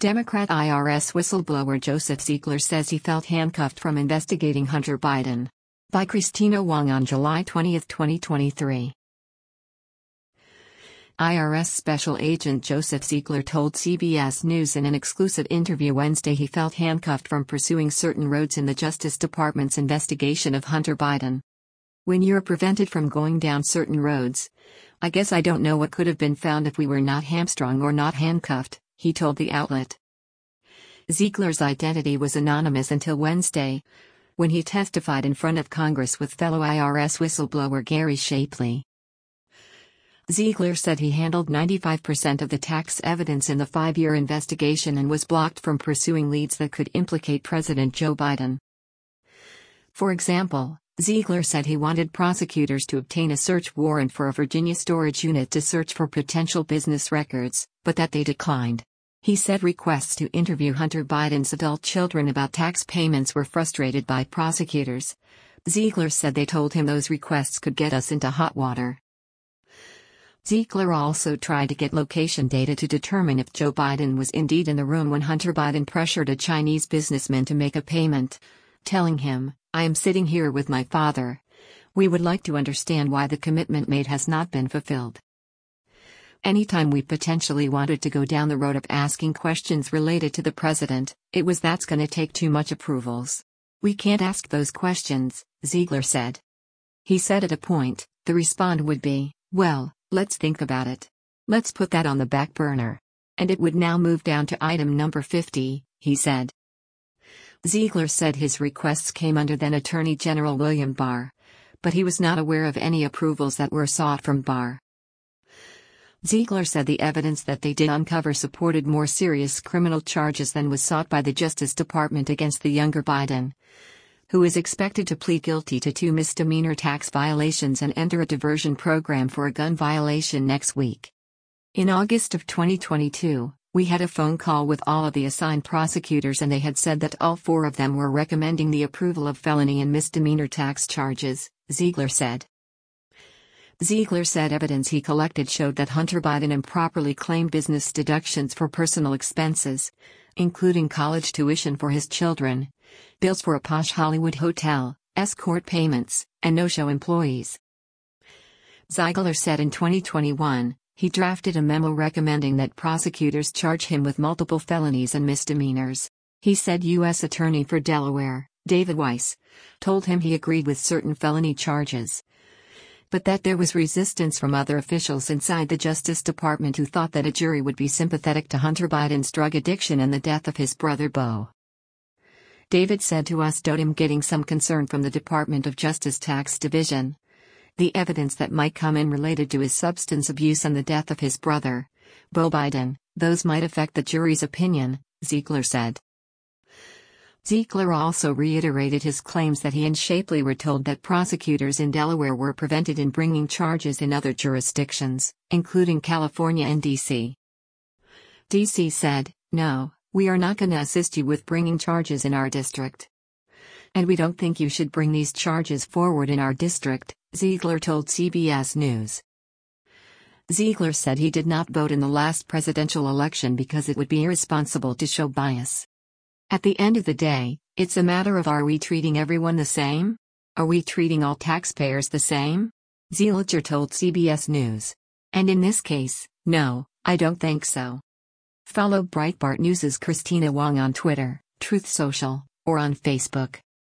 Democrat IRS whistleblower Joseph Ziegler says he felt handcuffed from investigating Hunter Biden. By Christina Wong on July 20, 2023. IRS Special Agent Joseph Ziegler told CBS News in an exclusive interview Wednesday he felt handcuffed from pursuing certain roads in the Justice Department's investigation of Hunter Biden. "When you're prevented from going down certain roads, I guess I don't know what could have been found if we were not hamstrung or not handcuffed," he told the outlet. Ziegler's identity was anonymous until Wednesday, when he testified in front of Congress with fellow IRS whistleblower Gary Shapley. Ziegler said he handled 95% of the tax evidence in the 5-year investigation and was blocked from pursuing leads that could implicate President Joe Biden. For example, Ziegler said he wanted prosecutors to obtain a search warrant for a Virginia storage unit to search for potential business records, but that they declined. He said requests to interview Hunter Biden's adult children about tax payments were frustrated by prosecutors. Ziegler said they told him those requests could get us into hot water. Ziegler also tried to get location data to determine if Joe Biden was indeed in the room when Hunter Biden pressured a Chinese businessman to make a payment, telling him, "I am sitting here with my father. We would like to understand why the commitment made has not been fulfilled. Anytime we potentially wanted to go down the road of asking questions related to the president, it was that's gonna take too much approvals. We can't ask those questions," Ziegler said. He said at a point, the response would be, "Well, let's think about it. Let's put that on the back burner." And it would now move down to item number 50, he said. Ziegler said his requests came under then Attorney General William Barr, but he was not aware of any approvals that were sought from Barr. Ziegler said the evidence that they did uncover supported more serious criminal charges than was sought by the Justice Department against the younger Biden, who is expected to plead guilty to 2 misdemeanor tax violations and enter a diversion program for a gun violation next week. In August of 2022, we had a phone call with all of the assigned prosecutors and they had said that all 4 of them were recommending the approval of felony and misdemeanor tax charges, Ziegler said. Ziegler said evidence he collected showed that Hunter Biden improperly claimed business deductions for personal expenses, including college tuition for his children, bills for a posh Hollywood hotel, escort payments, and no-show employees. Ziegler said in 2021, he drafted a memo recommending that prosecutors charge him with multiple felonies and misdemeanors. He said U.S. Attorney for Delaware, David Weiss, told him he agreed with certain felony charges, but that there was resistance from other officials inside the Justice Department who thought that a jury would be sympathetic to Hunter Biden's drug addiction and the death of his brother Beau. David said to us, "I'm getting some concern from the Department of Justice Tax Division. The evidence that might come in related to his substance abuse and the death of his brother, Beau Biden, those might affect the jury's opinion," Ziegler said. Ziegler also reiterated his claims that he and Shapley were told that prosecutors in Delaware were prevented in bringing charges in other jurisdictions, including California and D.C. D.C. said, "No, we are not going to assist you with bringing charges in our district. And we don't think you should bring these charges forward in our district," Ziegler told CBS News. Ziegler said he did not vote in the last presidential election because it would be irresponsible to show bias. "At the end of the day, it's a matter of are we treating everyone the same? Are we treating all taxpayers the same?" Ziegler told CBS News. "And in this case, no, I don't think so." Follow Breitbart News' Christina Wong on Twitter, Truth Social, or on Facebook.